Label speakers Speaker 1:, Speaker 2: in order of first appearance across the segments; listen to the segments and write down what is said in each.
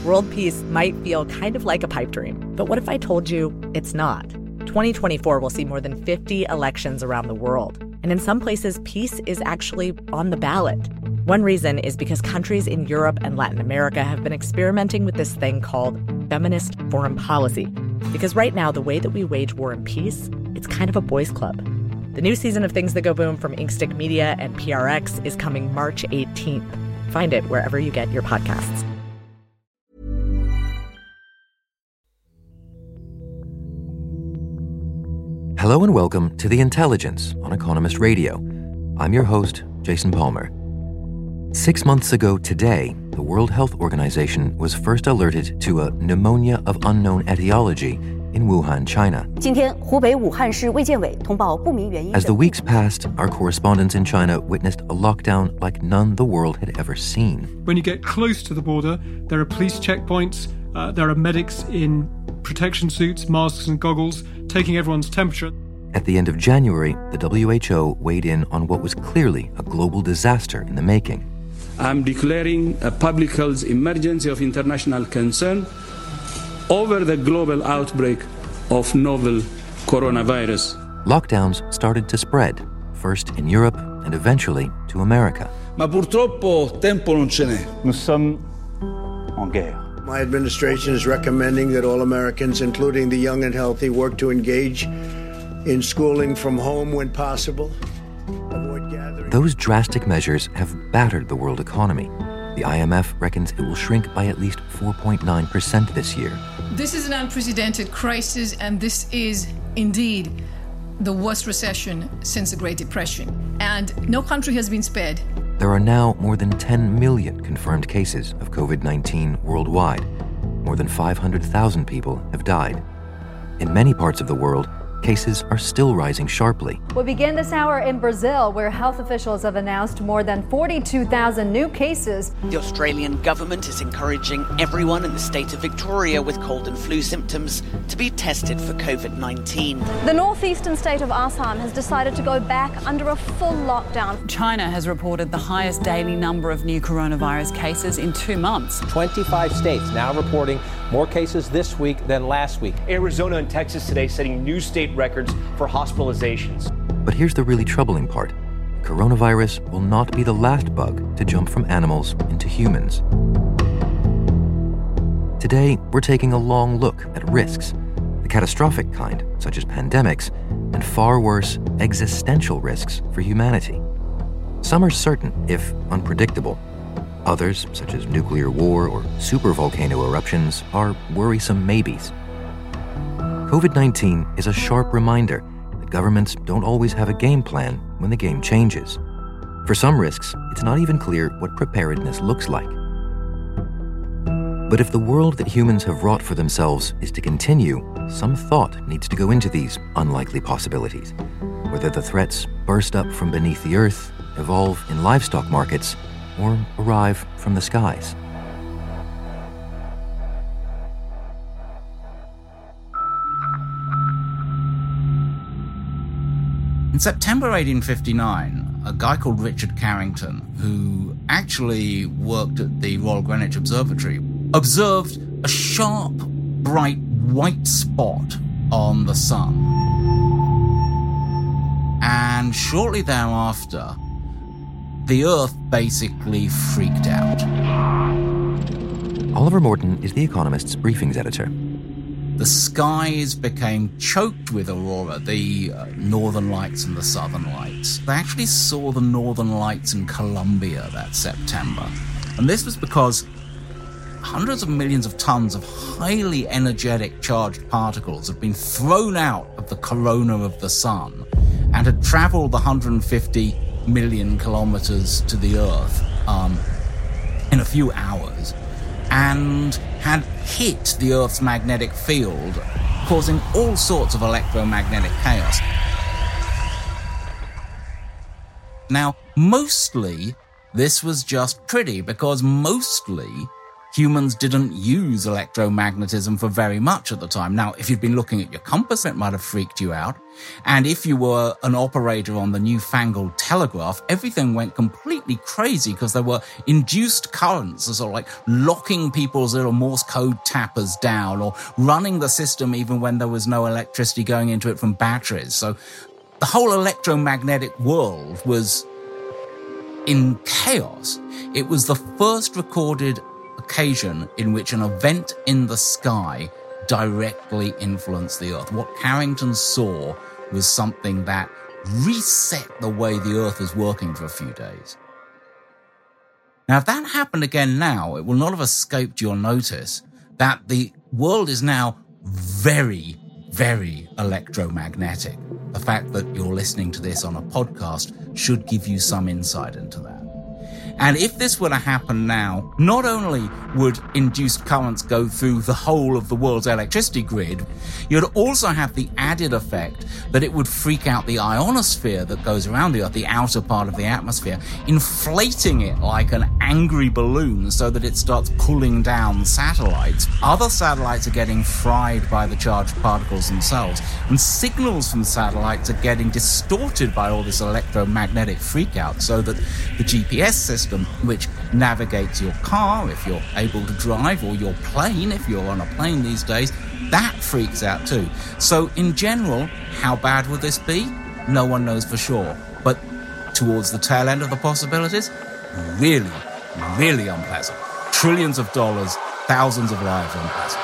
Speaker 1: World peace might feel kind of like a pipe dream, but what if I told you it's not? 2024 will see more than 50 elections around the world, and in some places, peace is actually on the ballot. One reason is because countries in Europe and Latin America have been experimenting with this thing called feminist foreign policy. Because right now, the way that we wage war and peace, it's kind of a boys' club. The new season of Things That Go Boom from Inkstick Media and PRX is coming March 18th. Find it wherever you get your podcasts.
Speaker 2: Hello and welcome to The Intelligence on Economist Radio. I'm your host, Jason Palmer. 6 months ago today, the World Health Organization was first alerted to a pneumonia of unknown etiology in Wuhan, China. As the weeks passed, our correspondents in China witnessed a lockdown like none the world had ever seen.
Speaker 3: When you get close to the border, there are police checkpoints, there are medics in protection suits, masks and goggles, taking everyone's temperature.
Speaker 2: At the end of January, the WHO weighed in on what was clearly a global disaster in the making.
Speaker 4: I'm declaring a public health emergency of international concern over the global outbreak of novel coronavirus.
Speaker 2: Lockdowns started to spread, first in Europe and eventually to America.
Speaker 5: Ma purtroppo tempo non ce n'è.
Speaker 6: Nous sommes en guerre.
Speaker 7: My administration is recommending that all Americans, including the young and healthy, work to engage in schooling from home when possible. Avoid gathering.
Speaker 2: Those drastic measures have battered the world economy. The IMF reckons it will shrink by at least 4.9% this year.
Speaker 8: This is an unprecedented crisis, and this is indeed the worst recession since the Great Depression. And no country has been spared.
Speaker 2: There are now more than 10 million confirmed cases of COVID-19 worldwide. More than 500,000 people have died. In many parts of the world, cases are still rising sharply.
Speaker 9: We begin this hour in Brazil, where health officials have announced more than 42,000 new cases.
Speaker 10: The Australian government is encouraging everyone in the state of Victoria with cold and flu symptoms to be tested for COVID-19.
Speaker 9: The northeastern state of Assam has decided to go back under a full lockdown.
Speaker 11: China has reported the highest daily number of new coronavirus cases in 2 months.
Speaker 12: 25 states now reporting more cases this week than last week.
Speaker 13: Arizona and Texas today setting new state records for hospitalizations.
Speaker 2: But here's the really troubling part. Coronavirus will not be the last bug to jump from animals into humans. Today, we're taking a long look at risks, the catastrophic kind, such as pandemics, and far worse, existential risks for humanity. Some are certain, if unpredictable. Others, such as nuclear war or supervolcano eruptions, are worrisome maybes. COVID-19 is a sharp reminder that governments don't always have a game plan when the game changes. For some risks, it's not even clear what preparedness looks like. But if the world that humans have wrought for themselves is to continue, some thought needs to go into these unlikely possibilities. Whether the threats burst up from beneath the earth, evolve in livestock markets, or arrive from the skies.
Speaker 14: In September 1859, a guy called Richard Carrington, who actually worked at the Royal Greenwich Observatory, observed a sharp, bright white spot on the sun. And shortly thereafter, the Earth basically freaked out.
Speaker 2: Oliver Morton is The Economist's briefings editor.
Speaker 14: The skies became choked with aurora, the northern lights and the southern lights. They actually saw the northern lights in Colombia that September. And this was because hundreds of millions of tons of highly energetic charged particles had been thrown out of the corona of the sun and had traveled the 150 million kilometers to the Earth in a few hours, and had hit the Earth's magnetic field, causing all sorts of electromagnetic chaos. Now, mostly, this was just pretty, because mostly humans didn't use electromagnetism for very much at the time. Now, if you'd been looking at your compass, it might have freaked you out. And if you were an operator on the newfangled telegraph, everything went completely crazy because there were induced currents, sort of like locking people's little Morse code tappers down or running the system even when there was no electricity going into it from batteries. So the whole electromagnetic world was in chaos. It was the first recorded occasion in which an event in the sky directly influenced the Earth. What Carrington saw was something that reset the way the Earth was working for a few days. Now, if that happened again now, it will not have escaped your notice that the world is now very, very electromagnetic. The fact that you're listening to this on a podcast should give you some insight into that. And if this were to happen now, not only would induced currents go through the whole of the world's electricity grid, you'd also have the added effect that it would freak out the ionosphere that goes around the Earth, the outer part of the atmosphere, inflating it like an angry balloon so that it starts pulling down satellites. Other satellites are getting fried by the charged particles themselves, and signals from satellites are getting distorted by all this electromagnetic freakout, so that the GPS system, which navigates your car if you're able to drive, or your plane if you're on a plane these days, that freaks out too. So in general, how bad would this be? No one knows for sure. But towards the tail end of the possibilities, really, really unpleasant. Trillions of dollars, thousands of lives unpleasant.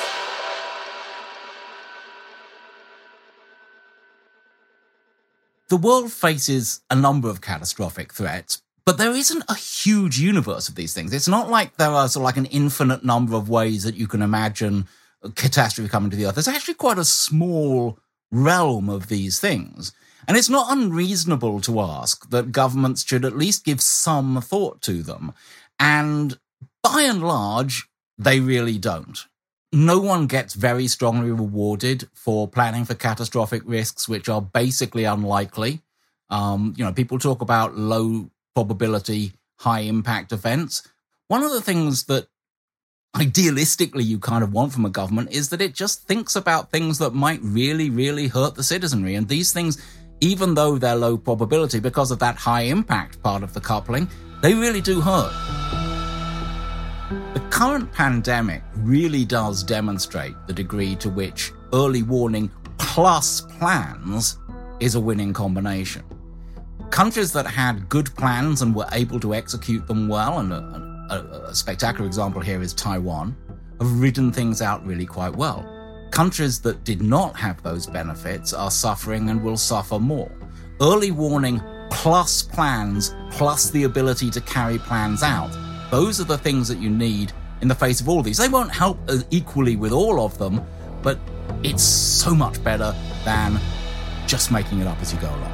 Speaker 14: The world faces a number of catastrophic threats, but there isn't a huge universe of these things. It's not like there are sort of like an infinite number of ways that you can imagine a catastrophe coming to the Earth. There's actually quite a small realm of these things. And it's not unreasonable to ask that governments should at least give some thought to them. And by and large, they really don't. No one gets very strongly rewarded for planning for catastrophic risks, which are basically unlikely. People talk about low probability, high impact events. One of the things that idealistically you kind of want from a government is that it just thinks about things that might really, really hurt the citizenry. And these things, even though they're low probability because of that high impact part of the coupling, they really do hurt. The current pandemic really does demonstrate the degree to which early warning plus plans is a winning combination. Countries that had good plans and were able to execute them well, and a spectacular example here is Taiwan, have ridden things out really quite well. Countries that did not have those benefits are suffering and will suffer more. Early warning plus plans plus the ability to carry plans out, those are the things that you need in the face of all these. They won't help equally with all of them, but it's so much better than just making it up as you go along.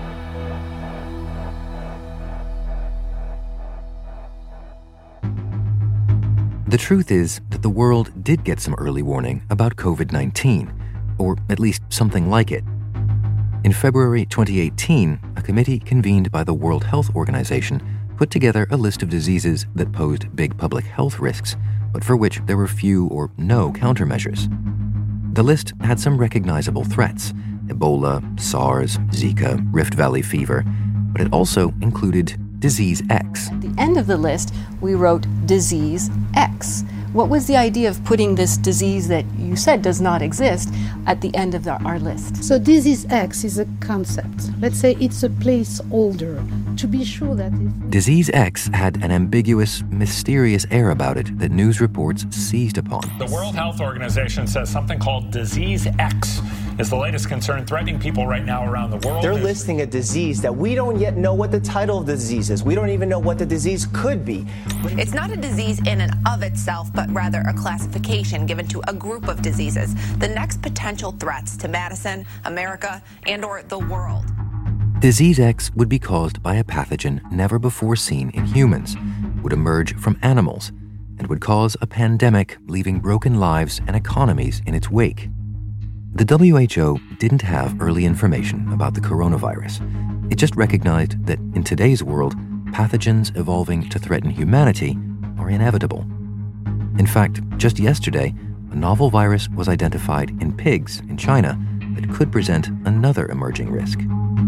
Speaker 2: The truth is that the world did get some early warning about COVID-19, or at least something like it. In February 2018, a committee convened by the World Health Organization put together a list of diseases that posed big public health risks, but for which there were few or no countermeasures. The list had some recognizable threats: Ebola, SARS, Zika, Rift Valley fever, but it also included Disease X.
Speaker 15: At the end of the list, we wrote Disease X. What was the idea of putting this disease that you said does not exist at the end of our list?
Speaker 16: So Disease X is a concept. Let's say it's a placeholder to be sure that...
Speaker 2: Disease X had an ambiguous, mysterious air about it that news reports seized upon.
Speaker 17: The World Health Organization says something called Disease X is the latest concern threatening people right now around the world.
Speaker 13: They're listing a disease that we don't yet know what the title of the disease is. We don't even know what the disease could be.
Speaker 18: It's not a disease in and of itself, but rather a classification given to a group of diseases, the next potential threats to Madison, America, and or the world.
Speaker 2: Disease X would be caused by a pathogen never before seen in humans, would emerge from animals, and would cause a pandemic, leaving broken lives and economies in its wake. The WHO didn't have early information about the coronavirus. It just recognized that in today's world, pathogens evolving to threaten humanity are inevitable. In fact, just yesterday, a novel virus was identified in pigs in China that could present another emerging risk.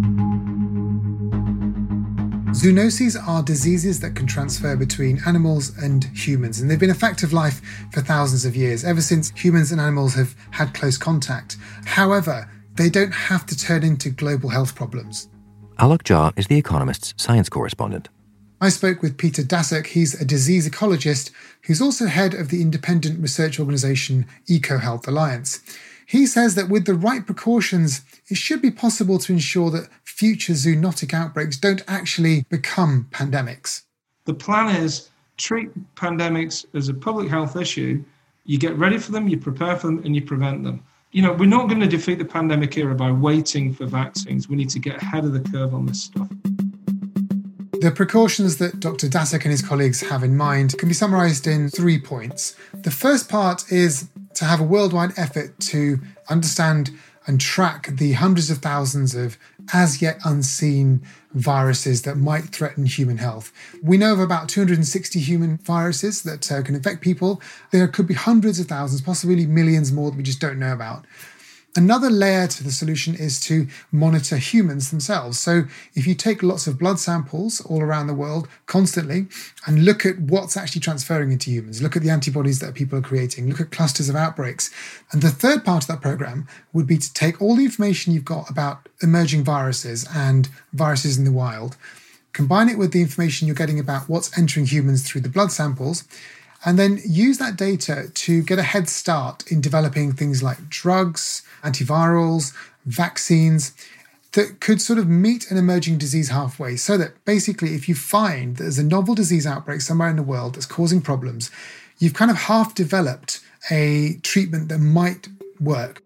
Speaker 19: Zoonoses are diseases that can transfer between animals and humans, and they've been a fact of life for thousands of years, ever since humans and animals have had close contact. However, they don't have to turn into global health problems.
Speaker 2: Alok Jha is The Economist's science correspondent.
Speaker 19: I spoke with Peter Daszak. He's a disease ecologist who's also head of the independent research organisation EcoHealth Alliance. He says that with the right precautions, it should be possible to ensure that future zoonotic outbreaks don't actually become pandemics.
Speaker 3: The plan is treat pandemics as a public health issue. You get ready for them, you prepare for them, and you prevent them. We're not going to defeat the pandemic era by waiting for vaccines. We need to get ahead of the curve on this stuff.
Speaker 19: The precautions that Dr. Daszak and his colleagues have in mind can be summarised in 3 points. The first part is to have a worldwide effort to understand and track the hundreds of thousands of as yet unseen viruses that might threaten human health. We know of about 260 human viruses that can infect people. There could be hundreds of thousands, possibly millions more that we just don't know about. Another layer to the solution is to monitor humans themselves. So if you take lots of blood samples all around the world constantly and look at what's actually transferring into humans, look at the antibodies that people are creating, look at clusters of outbreaks. And the third part of that program would be to take all the information you've got about emerging viruses and viruses in the wild, combine it with the information you're getting about what's entering humans through the blood samples, and then use that data to get a head start in developing things like drugs, antivirals, vaccines that could sort of meet an emerging disease halfway, so that basically if you find that there's a novel disease outbreak somewhere in the world that's causing problems, you've kind of half developed a treatment that might work.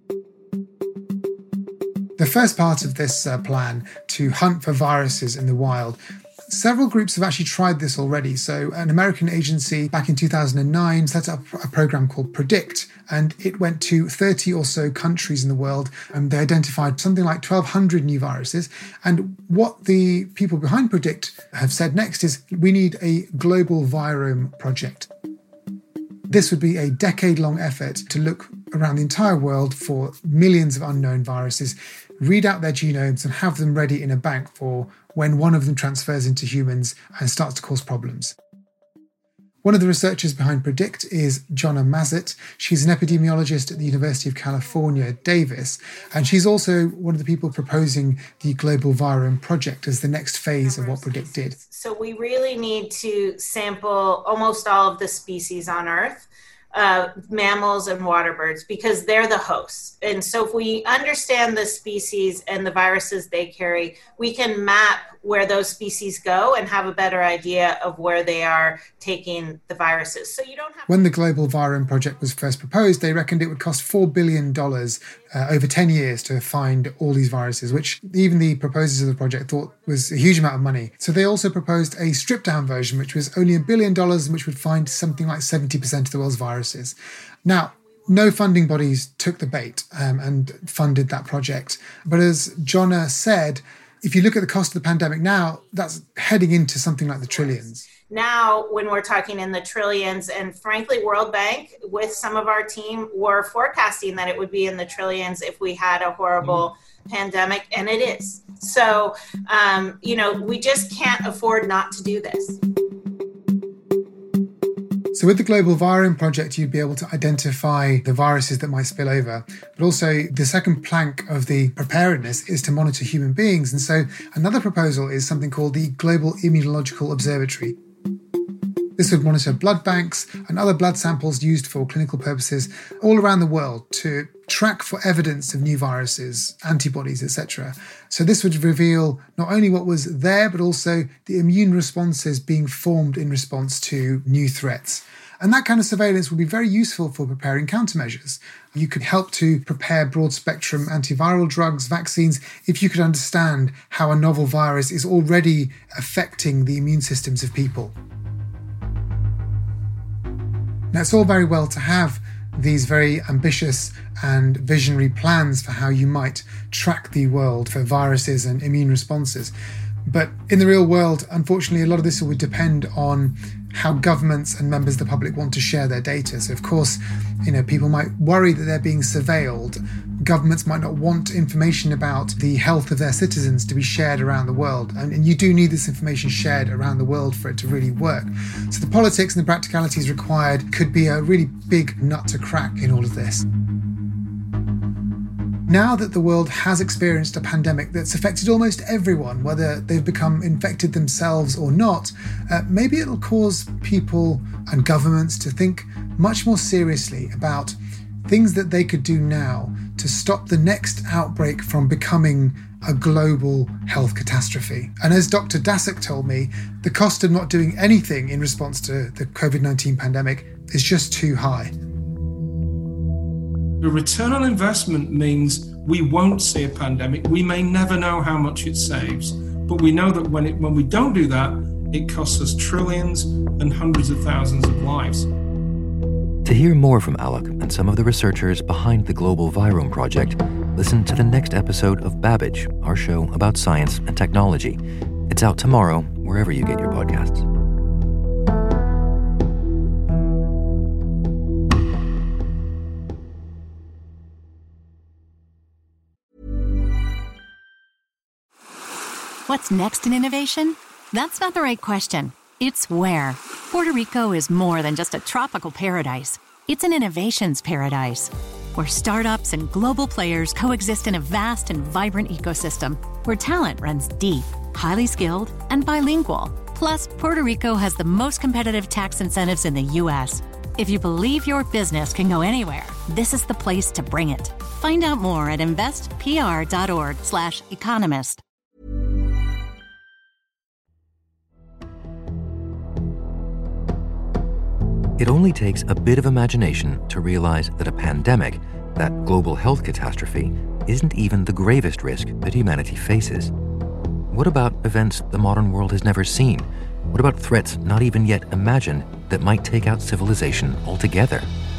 Speaker 19: The first part of this plan to hunt for viruses in the wild, several groups have actually tried this already. So an American agency back in 2009 set up a program called PREDICT, and it went to 30 or so countries in the world, and they identified something like 1,200 new viruses. And what the people behind PREDICT have said next is we need a global virome project. This would be a decade-long effort to look around the entire world for millions of unknown viruses, read out their genomes and have them ready in a bank for when one of them transfers into humans and starts to cause problems. One of the researchers behind PREDICT is Jonna Mazet. She's an epidemiologist at the University of California, Davis, and she's also one of the people proposing the Global Virome Project as the next phase of what PREDICT did.
Speaker 20: So we really need to sample almost all of the species on Earth, mammals and water birds, because they're the hosts. And so if we understand the species and the viruses they carry, we can map where those species go and have a better idea of where they are taking the viruses. So you don't have.
Speaker 19: When the Global Virome Project was first proposed, they reckoned it would cost $4 billion over 10 years to find all these viruses, which even the proposers of the project thought was a huge amount of money. So they also proposed a stripped-down version, which was only $1 billion, which would find something like 70% of the world's viruses. Now, no funding bodies took the bait and funded that project. But as Jonna said, if you look at the cost of the pandemic now, that's heading into something like the trillions.
Speaker 20: Now, when we're talking in the trillions, and frankly, World Bank, with some of our team, were forecasting that it would be in the trillions if we had a horrible pandemic, and it is. So, we just can't afford not to do this.
Speaker 19: So with the Global Virome Project, you'd be able to identify the viruses that might spill over. But also the second plank of the preparedness is to monitor human beings. And so another proposal is something called the Global Immunological Observatory. This would monitor blood banks and other blood samples used for clinical purposes all around the world to track for evidence of new viruses, antibodies, etc. So this would reveal not only what was there, but also the immune responses being formed in response to new threats. And that kind of surveillance would be very useful for preparing countermeasures. You could help to prepare broad-spectrum antiviral drugs, vaccines, if you could understand how a novel virus is already affecting the immune systems of people. Now, it's all very well to have these very ambitious and visionary plans for how you might track the world for viruses and immune responses. But in the real world, unfortunately, a lot of this would depend on how governments and members of the public want to share their data. So of course, people might worry that they're being surveilled. Governments might not want information about the health of their citizens to be shared around the world. And you do need this information shared around the world for it to really work. So the politics and the practicalities required could be a really big nut to crack in all of this. Now that the world has experienced a pandemic that's affected almost everyone, whether they've become infected themselves or not, maybe it'll cause people and governments to think much more seriously about things that they could do now to stop the next outbreak from becoming a global health catastrophe. And as Dr. Daszak told me, the cost of not doing anything in response to the COVID-19 pandemic is just too high.
Speaker 3: The return on investment means we won't see a pandemic. We may never know how much it saves, but we know that when we don't do that, it costs us trillions and hundreds of thousands of lives.
Speaker 2: To hear more from Alok and some of the researchers behind the Global Virome Project, listen to the next episode of Babbage, our show about science and technology. It's out tomorrow, wherever you get your podcasts.
Speaker 21: What's next in innovation? That's not the right question. It's where. Puerto Rico is more than just a tropical paradise. It's an innovations paradise, where startups and global players coexist in a vast and vibrant ecosystem, where talent runs deep, highly skilled, and bilingual. Plus, Puerto Rico has the most competitive tax incentives in the U.S. If you believe your business can go anywhere, this is the place to bring it. Find out more at investpr.org/economist.
Speaker 2: It only takes a bit of imagination to realize that a pandemic, that global health catastrophe, isn't even the gravest risk that humanity faces. What about events the modern world has never seen? What about threats not even yet imagined that might take out civilization altogether?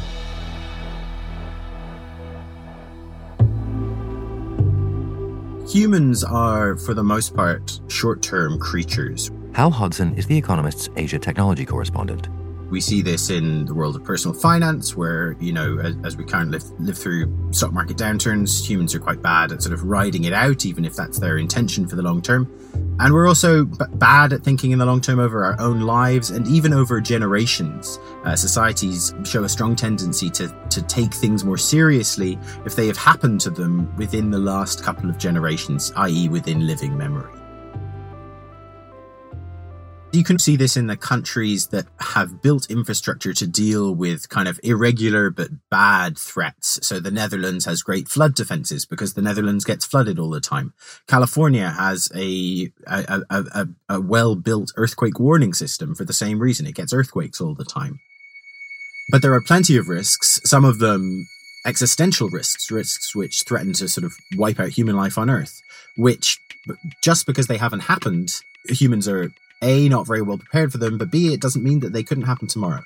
Speaker 22: Humans are, for the most part, short-term creatures.
Speaker 2: Hal Hodson is The Economist's Asia technology correspondent.
Speaker 22: We see this in the world of personal finance, where, as we currently live through stock market downturns, humans are quite bad at sort of riding it out, even if that's their intention for the long term. And we're also bad at thinking in the long term over our own lives and even over generations. Societies show a strong tendency to take things more seriously if they have happened to them within the last couple of generations, i.e. within living memory. You can see this in the countries that have built infrastructure to deal with kind of irregular but bad threats. So the Netherlands has great flood defenses because the Netherlands gets flooded all the time. California has a well-built earthquake warning system for the same reason. It gets earthquakes all the time. But there are plenty of risks, some of them existential risks which threaten to sort of wipe out human life on Earth, which, just because they haven't happened, humans are A, not very well prepared for them, but B, it doesn't mean that they couldn't happen tomorrow.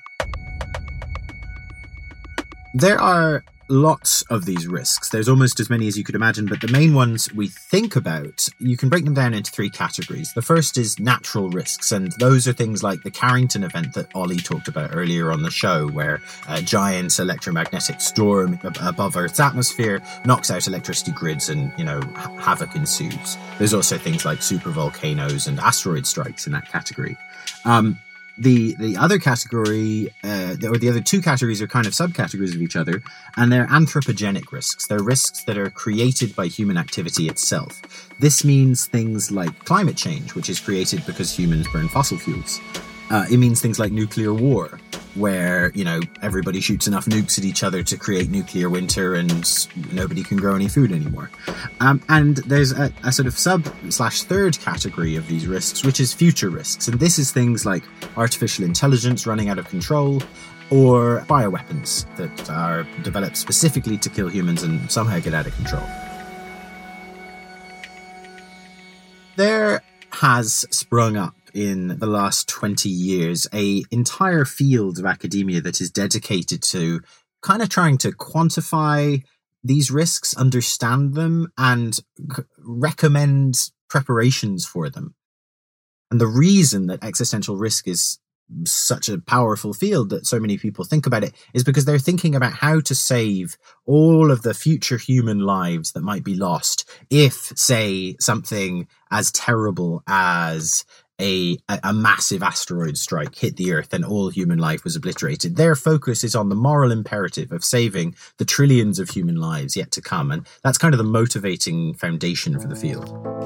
Speaker 22: There are lots of these risks. There's almost as many as you could imagine, but the main ones we think about, you can break them down into three categories. The first is natural risks, and those are things like the Carrington event that Ollie talked about earlier on the show, where a giant electromagnetic storm above Earth's atmosphere knocks out electricity grids and, havoc ensues. There's also things like supervolcanoes and asteroid strikes in that category. The other category, or the other two categories, are kind of subcategories of each other, and they're anthropogenic risks. They're risks that are created by human activity itself. This means things like climate change, which is created because humans burn fossil fuels. It means things like nuclear war, where, everybody shoots enough nukes at each other to create nuclear winter and nobody can grow any food anymore. And there's a sort of sub/third category of these risks, which is future risks. And this is things like artificial intelligence running out of control, or bioweapons that are developed specifically to kill humans and somehow get out of control. There has sprung up in the last 20 years an entire field of academia that is dedicated to kind of trying to quantify these risks, understand them, and recommend preparations for them. And the reason that existential risk is such a powerful field that so many people think about it is because they're thinking about how to save all of the future human lives that might be lost if, say, something as terrible as a massive asteroid strike hit the Earth and all human life was obliterated. Their focus is on the moral imperative of saving the trillions of human lives yet to come, and that's kind of the motivating foundation for the field.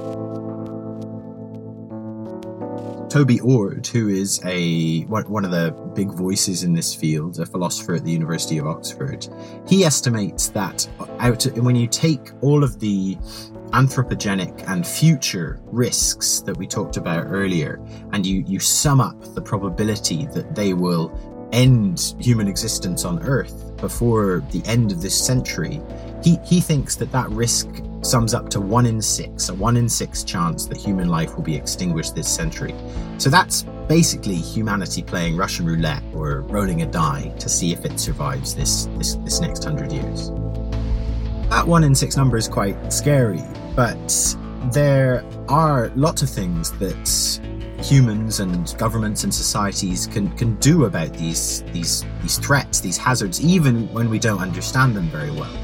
Speaker 22: Toby Ord, who is one of the big voices in this field, a philosopher at the University of Oxford, he estimates that when you take all of the anthropogenic and future risks that we talked about earlier, and you sum up the probability that they will end human existence on Earth before the end of this century, he thinks that risk sums up to 1 in 6, a 1 in 6 chance that human life will be extinguished this century. So that's basically humanity playing Russian roulette or rolling a die to see if it survives this next 100 years. That 1 in 6 number is quite scary, but there are lots of things that humans and governments and societies can do about these threats, these hazards, even when we don't understand them very well.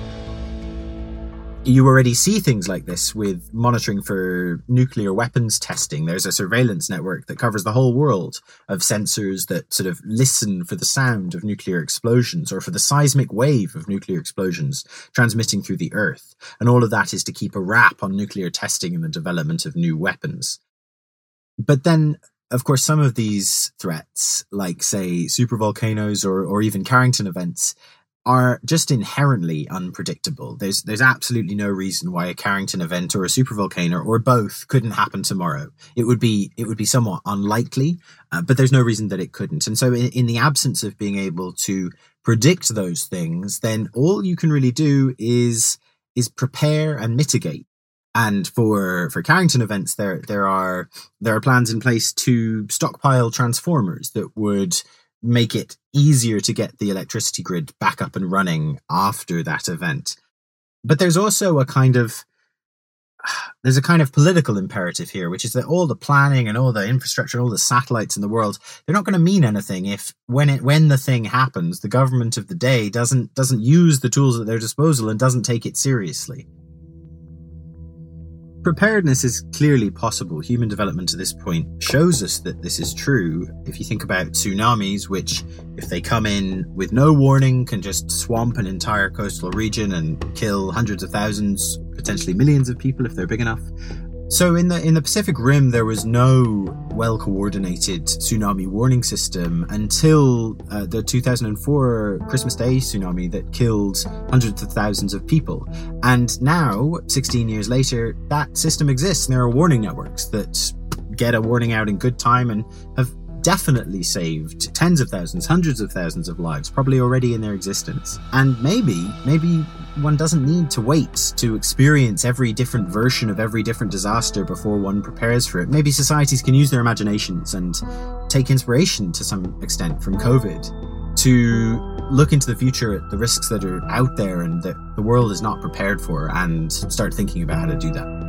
Speaker 22: You already see things like this with monitoring for nuclear weapons testing. There's a surveillance network that covers the whole world of sensors that sort of listen for the sound of nuclear explosions or for the seismic wave of nuclear explosions transmitting through the Earth. And all of that is to keep a wrap on nuclear testing and the development of new weapons. But then, of course, some of these threats, like, say, supervolcanoes or even Carrington events, are just inherently unpredictable. There's absolutely no reason why a Carrington event or a supervolcano or both couldn't happen tomorrow. It would be somewhat unlikely, but there's no reason that it couldn't. And so in the absence of being able to predict those things, then all you can really do is prepare and mitigate. And for Carrington events, there are plans in place to stockpile transformers that would make it easier to get the electricity grid back up and running after that event. But there's also a kind of political imperative here, which is that all the planning and all the infrastructure and all the satellites in the world, they're not going to mean anything if when the thing happens, the government of the day doesn't use the tools at their disposal and doesn't take it seriously. Preparedness is clearly possible. Human development to this point shows us that this is true. If you think about tsunamis, which, if they come in with no warning, can just swamp an entire coastal region and kill hundreds of thousands, potentially millions of people if they're big enough. So in the Pacific Rim, there was no well-coordinated tsunami warning system until the 2004 Christmas Day tsunami that killed hundreds of thousands of people. And now, 16 years later, that system exists, and there are warning networks that get a warning out in good time and have definitely saved tens of thousands, hundreds of thousands of lives, probably already in their existence. And maybe one doesn't need to wait to experience every different version of every different disaster before one prepares for it. Maybe societies can use their imaginations and take inspiration to some extent from COVID to look into the future at the risks that are out there and that the world is not prepared for, and start thinking about how to do that.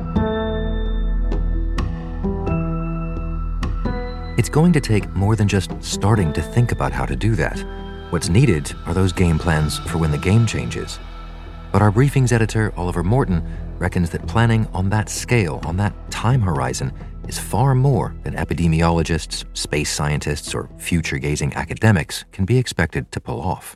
Speaker 2: It's going to take more than just starting to think about how to do that. What's needed are those game plans for when the game changes. But our briefings editor, Oliver Morton, reckons that planning on that scale, on that time horizon, is far more than epidemiologists, space scientists, or future-gazing academics can be expected to pull off.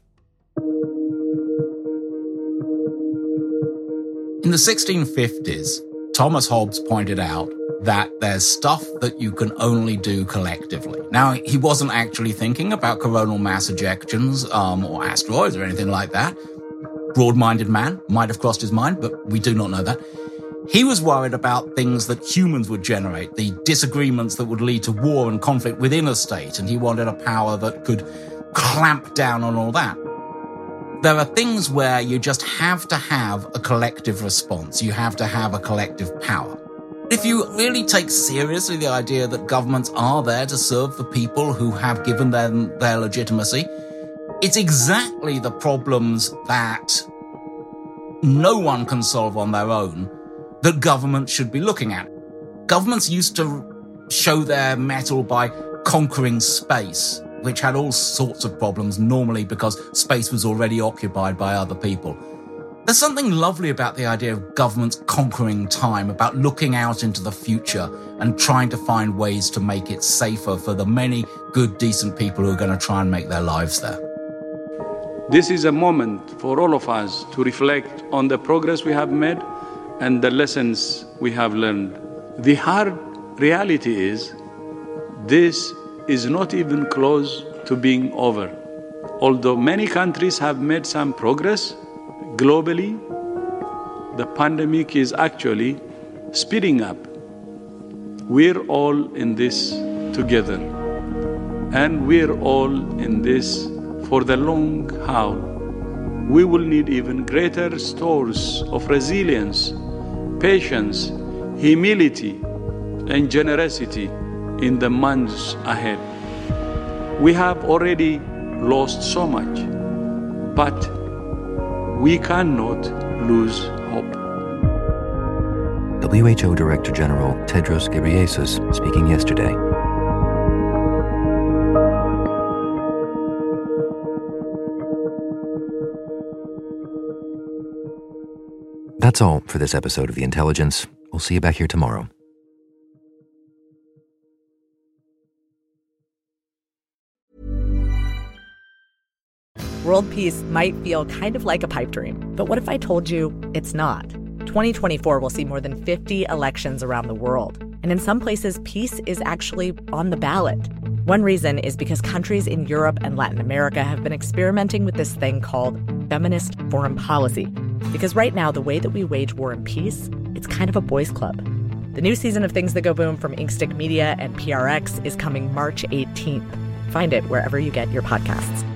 Speaker 14: In the 1650s, Thomas Hobbes pointed out that there's stuff that you can only do collectively. Now, he wasn't actually thinking about coronal mass ejections or asteroids or anything like that. Broad-minded man, might have crossed his mind, but we do not know that. He was worried about things that humans would generate, the disagreements that would lead to war and conflict within a state, and he wanted a power that could clamp down on all that. There are things where you just have to have a collective response. You have to have a collective power. If you really take seriously the idea that governments are there to serve the people who have given them their legitimacy, it's exactly the problems that no one can solve on their own that governments should be looking at. Governments used to show their mettle by conquering space, which had all sorts of problems normally because space was already occupied by other people. There's something lovely about the idea of governments conquering time, about looking out into the future and trying to find ways to make it safer for the many good, decent people who are going to try and make their lives there.
Speaker 1: This is a moment for all of us to reflect on the progress we have made and the lessons we have learned. The hard reality is this is not even close to being over. Although many countries have made some progress, globally, the pandemic is actually speeding up. We're all in this together, and we're all in this for the long haul. We will need even greater stores of resilience, patience, humility, and generosity in the months ahead. We have already lost so much, but we cannot lose hope.
Speaker 2: WHO Director General Tedros Ghebreyesus speaking yesterday. That's all for this episode of The Intelligence. We'll see you back here tomorrow.
Speaker 4: World peace might feel kind of like a pipe dream, but what if I told you it's not? 2024 will see more than 50 elections around the world, and in some places, peace is actually on the ballot. One reason is because countries in Europe and Latin America have been experimenting with this thing called feminist foreign policy. Because right now, the way that we wage war and peace, it's kind of a boys' club. The new season of Things That Go Boom from Inkstick Media and PRX is coming March 18th. Find it wherever you get your podcasts.